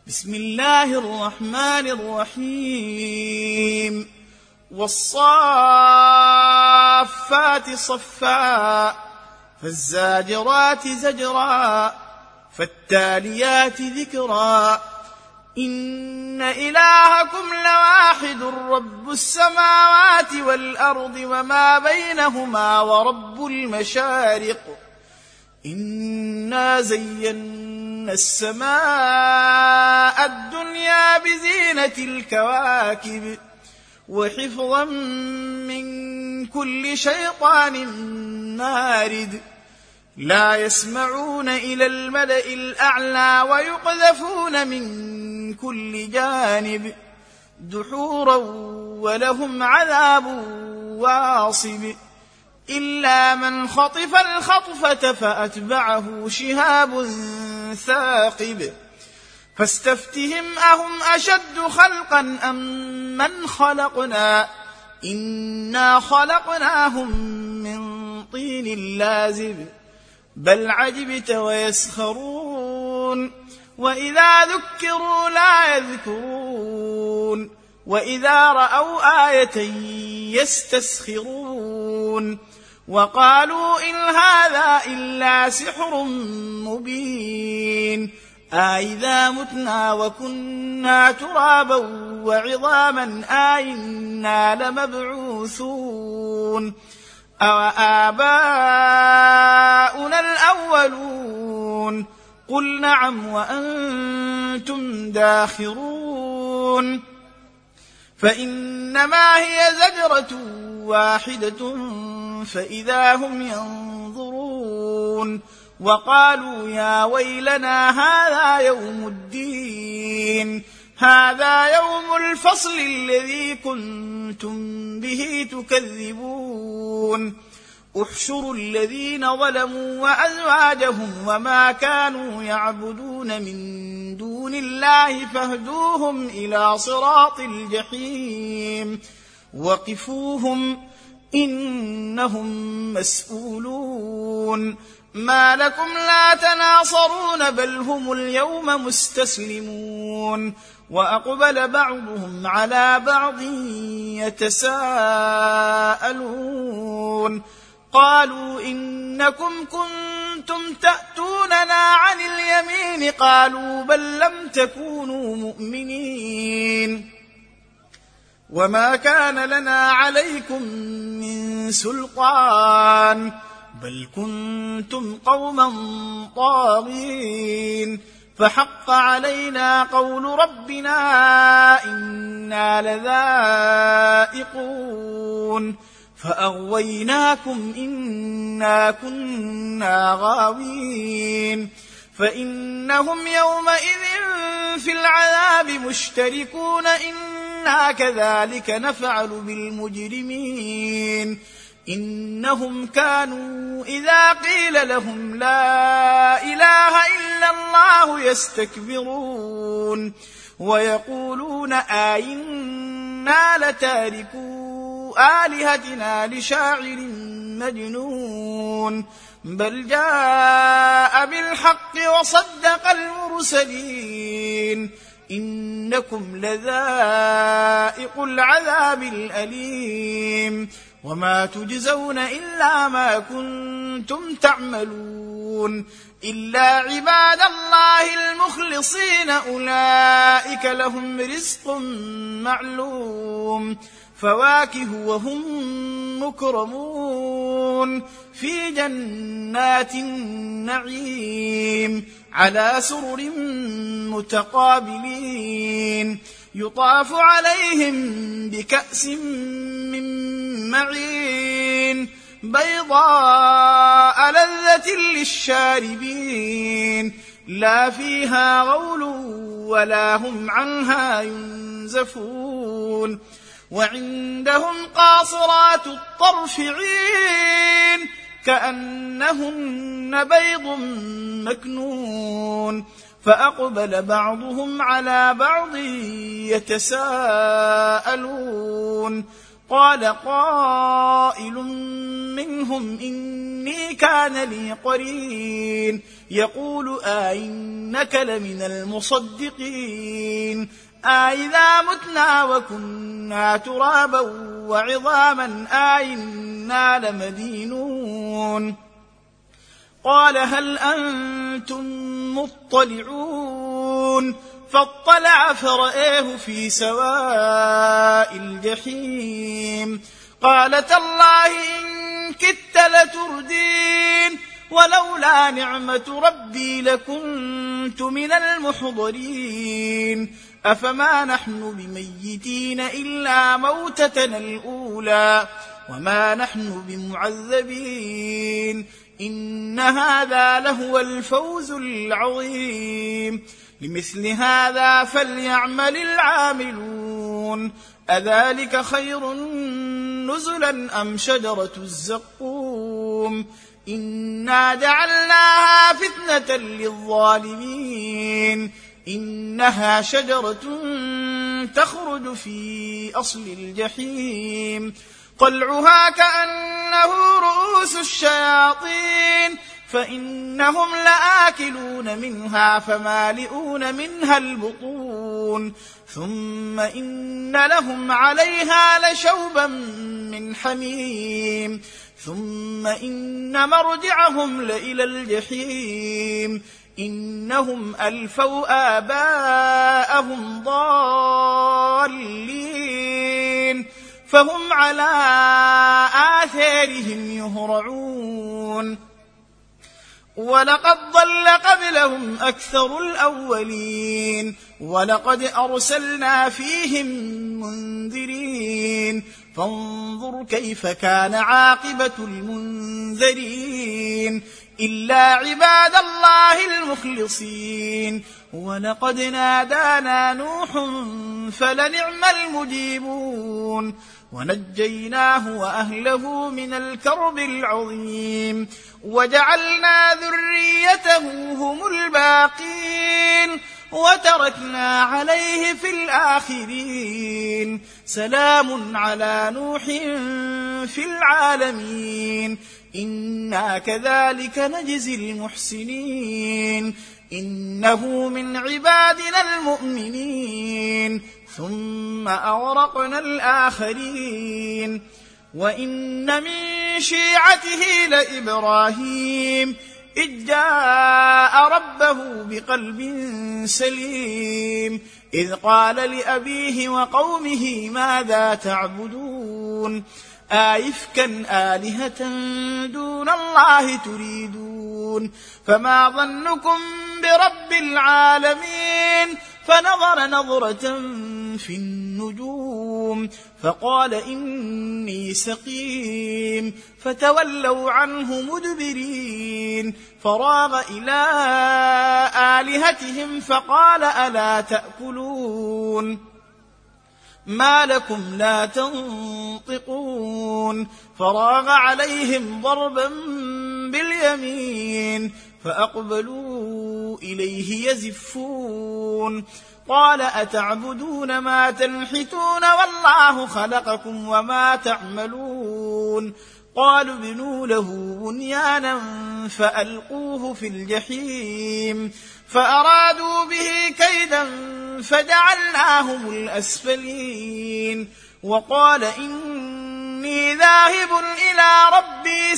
بسم الله الرحمن الرحيم والصافات صفا فالزاجرات زجرا فالتاليات ذكرا إن إلهكم لواحد رب السماوات والأرض وما بينهما ورب المشارق إنا زينا السماء الدنيا بزينة الكواكب وحفظا من كل شيطان مارد لا يسمعون إلى الملأ الأعلى ويقذفون من كل جانب دحورا ولهم عذاب واصب إلا من خطف الخطفة فأتبعه شهاب ثاقب فاستفتهم أهم أشد خلقا أم من خلقنا إنا خلقناهم من طين لازب بل عجبت ويسخرون وإذا ذكروا لا يذكرون وإذا رأوا آية يستسخرون وقالوا إن هذا إلا سحر مبين أإذا متنا وكنا ترابا وعظاما أإنا لمبعوثون أوآباؤنا الأولون قل نعم وأنتم داخرون فإنما هي زجرة واحدة فإذا هم ينظرون وقالوا يا ويلنا هذا يوم الدين هذا يوم الفصل الذي كنتم به تكذبون احشروا الذين ظلموا وأزواجهم وما كانوا يعبدون من دون الله فاهدوهم إلى صراط الجحيم وقفوهم إنهم مسؤولون ما لكم لا تناصرون بل هم اليوم مستسلمون وأقبل بعضهم على بعض يتساءلون قالوا إنكم كنتم تأتوننا عن اليمين قالوا بل لم تكونوا مؤمنين وما كان لنا عليكم من سلطان بل كنتم قوما طاغين فحق علينا قول ربنا إنا لذائقون فأغويناكم إنا كنا غاوين فإنهم يومئذ في العذاب مشتركون إنا كذلك نفعل بالمجرمين إنهم كانوا إذا قيل لهم لا إله إلا الله يستكبرون ويقولون أئنا لتاركو آلهتنا لشاعر مجنون بل جاء بالحق وصدق المرسلين إنكم لذائق العذاب الأليم وما تجزون إلا ما كنتم تعملون إلا عباد الله المخلصين أولئك لهم رزق معلوم فواكه وهم مكرمون في جنات النعيم على سرر متقابلين يطاف عليهم بكأس من معين بيضاء لذة للشاربين لا فيها غول ولا هم عنها ينزفون وعندهم قاصرات الطرف عين كأنهن بيض مكنون فأقبل بعضهم على بعض يتساءلون قال قائل منهم إني كان لي قرين يقول أئنك لمن المصدقين أئذا متنا وكنا ترابا وعظاما أئنا لمدينون قال هل أنتم مطلعون فاطلع فرآه في سواء الجحيم قال تالله إن كدت لتردين ولولا نعمة ربي لكنت من المحضرين أفما نحن بميتين إلا موتتنا الأولى وما نحن بمعذبين إن هذا لهو الفوز العظيم لمثل هذا فليعمل العاملون أذلك خير نزلا أم شجرة الزقوم إنا جعلناها فتنة للظالمين إنها شجرة تخرج في أصل الجحيم طلعها كأنه رؤوس الشياطين فإنهم لآكلون منها فمالئون منها البطون ثم إن لهم عليها لشوبا من حميم ثم إن مرجعهم لإلى الجحيم إنهم ألفوا آباءهم ضالين فهم على آثارهم يهرعون ولقد ضل قبلهم أكثر الأولين ولقد أرسلنا فيهم منذرين فانظر كيف كان عاقبة المنذرين إلا عباد الله المخلصين ولقد نادانا نوح فلنعم المجيبون ونجيناه وأهله من الكرب العظيم وجعلنا ذريته هم الباقين وتركنا عليه في الآخرين سلام على نوح في العالمين إنا كذلك نجزي المحسنين إنه من عبادنا المؤمنين ثم أغرقنا الآخرين وإن من شيعته لإبراهيم إذ جاء ربه بقلب سليم إذ قال لأبيه وقومه ماذا تعبدون آئفكا آلهة دون الله تريدون فما ظنكم برب العالمين فنظر نظرة في النجوم فقال إني سقيم فتولوا عنه مدبرين فراغ إلى آلهتهم فقال ألا تأكلون ما لكم لا تنطقون فراغ عليهم ضربا باليمين فأقبلوا إليه يزفون قال أتعبدون ما تنحتون والله خلقكم وما تعملون قالوا ابنوا له بنيانا فألقوه في الجحيم فأرادوا به كيدا فجعلناهم الأسفلين وقال إني ذاهب إلى ربي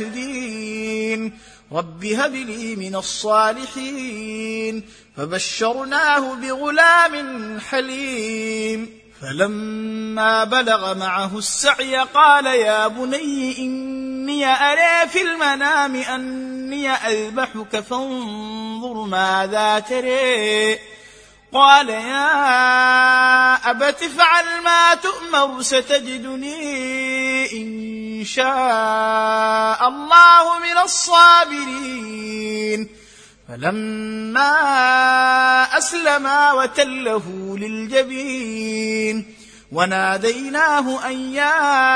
سيهدين رب هب لي من الصالحين فبشرناه بغلام حليم فلما بلغ معه السعي قال يا بني إني أرى في المنام أني أذبحك فانظر ماذا ترى قال يا أبت افعل ما تؤمر ستجدني إن شاء الله من الصابرين فلما أسلما وتله للجبين وناديناه أن يا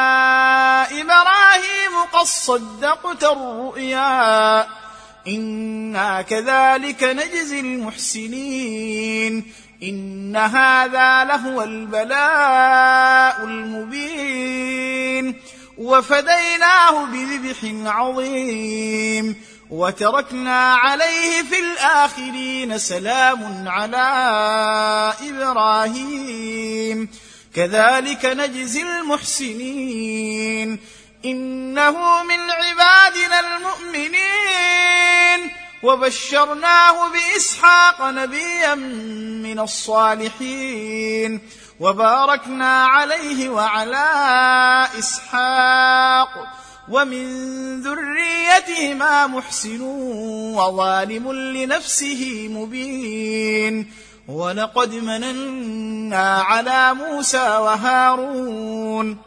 إبراهيم قد صدقت الرؤيا إنا كذلك نجزي المحسنين إن هذا لهو البلاء المبين وفديناه بذبح عظيم وتركنا عليه في الآخرين سلام على إبراهيم كذلك نجزي المحسنين إنه من عبادنا المؤمنين وبشرناه بإسحاق نبيا من الصالحين وباركنا عليه وعلى إسحاق ومن ذريتهما محسن وظالم لنفسه مبين ولقد مننا على موسى وهارون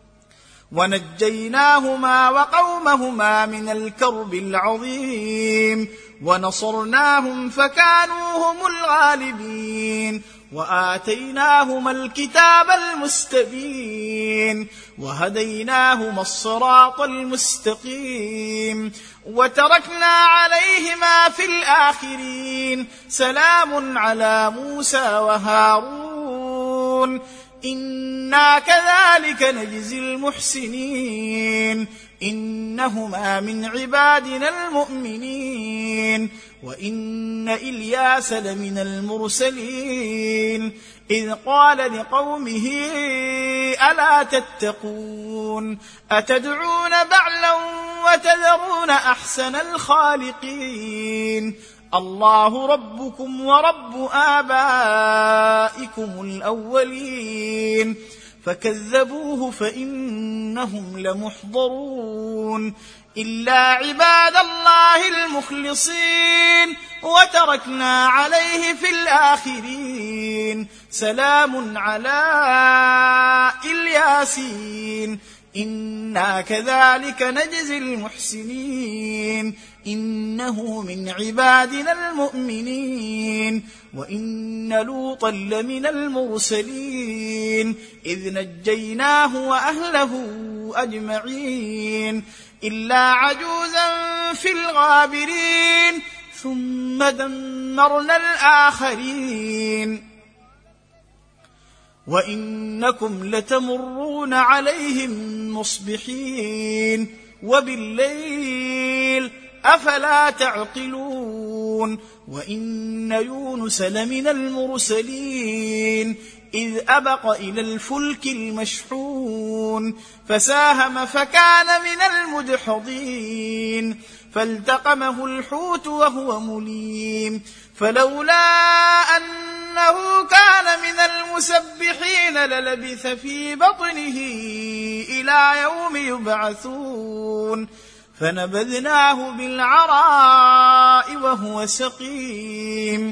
ونجيناهما وقومهما من الكرب العظيم ونصرناهم فكانوا هم الغالبين وآتيناهما الكتاب المستبين وهديناهما الصراط المستقيم وتركنا عليهما في الآخرين سلام على موسى وهارون إنا كذلك نجزي المحسنين إنهما من عبادنا المؤمنين وإن إلياس لمن المرسلين إذ قال لقومه ألا تتقون أتدعون بعلا وتذرون أحسن الخالقين الله ربكم ورب آبائكم الأولين فكذبوه فإنهم لمحضرون إلا عباد الله المخلصين وتركنا عليه في الآخرين سلام على الياسين إنا كذلك نجزي المحسنين إنه من عبادنا المؤمنين وإن لوطا لمن المرسلين إذ نجيناه وأهله أجمعين إلا عجوزا في الغابرين ثم دمرنا الآخرين وإنكم لتمرون عليهم مصبحين وبالليل أفلا تعقلون وإن يونس لمن المرسلين إذ أبق إلى الفلك المشحون فساهم فكان من المدحضين فالتقمه الحوت وهو مليم فلولا أنه كان من المسبحين للبث في بطنه إلى يوم يبعثون فنبذناه بالعراء وهو سقيم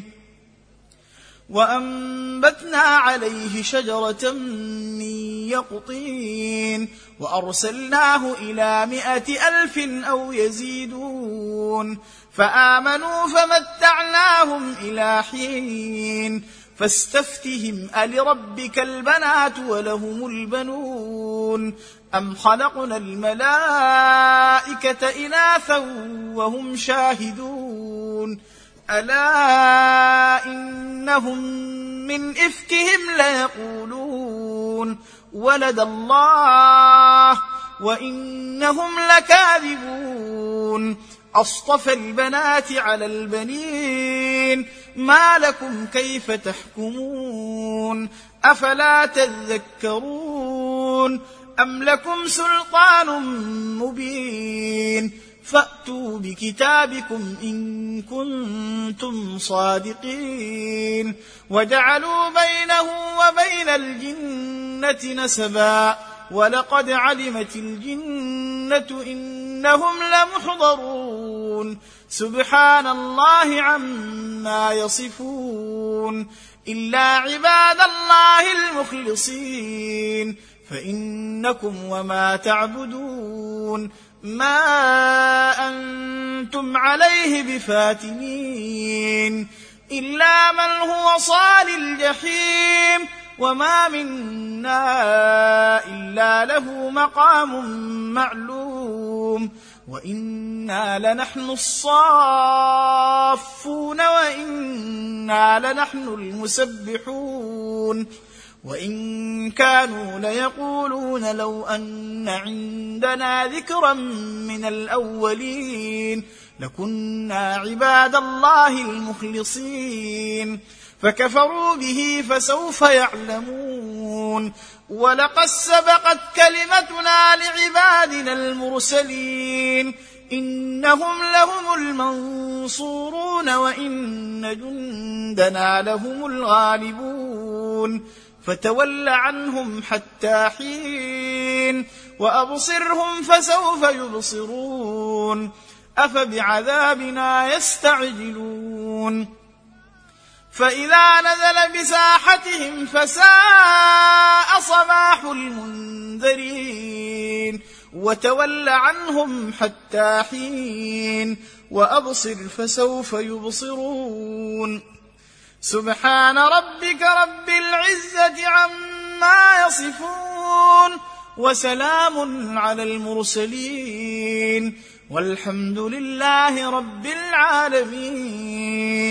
وأنبتنا عليه شجرة من يقطين وأرسلناه إلى 100,000 أو يزيدون فآمنوا فمتعناهم إلى حين فاستفتهم ألربك البنات ولهم البنون أم خلقنا الملائكة إناثا وهم شاهدون ألا إنهم من إفكهم ليقولون ولد الله وإنهم لكاذبون أصطفى البنات على البنين ما لكم كيف تحكمون أفلا تذكرون أم لكم سلطان مبين فأتوا بكتابكم إن كنتم صادقين وجعلوا بينه وبين الجنة نسبا ولقد علمت الجنة إنهم لمحضرون سبحان الله عما يصفون إلا عباد الله المخلصين فإنكم وما تعبدون ما أنتم عليه بفاتنين إلا من هو صال الجحيم وما منا إلا له مقام معلوم وإنا لنحن الصافون وإنا لنحن المسبحون وإن كانوا ليقولون لو أن عندنا ذكرا من الأولين لكنا عباد الله المخلصين فكفروا به فسوف يعلمون ولقد سبقت كلمتنا لعبادنا المرسلين إنهم لهم المنصورون وإن جندنا لهم الغالبون فتول عنهم حتى حين وأبصرهم فسوف يبصرون أفبعذابنا يستعجلون فإذا نزل بساحتهم فساء صباح المنذرين وتول عنهم حتى حين وأبصر فسوف يبصرون سبحان ربك رب العزة عما يصفون وسلام على المرسلين والحمد لله رب العالمين.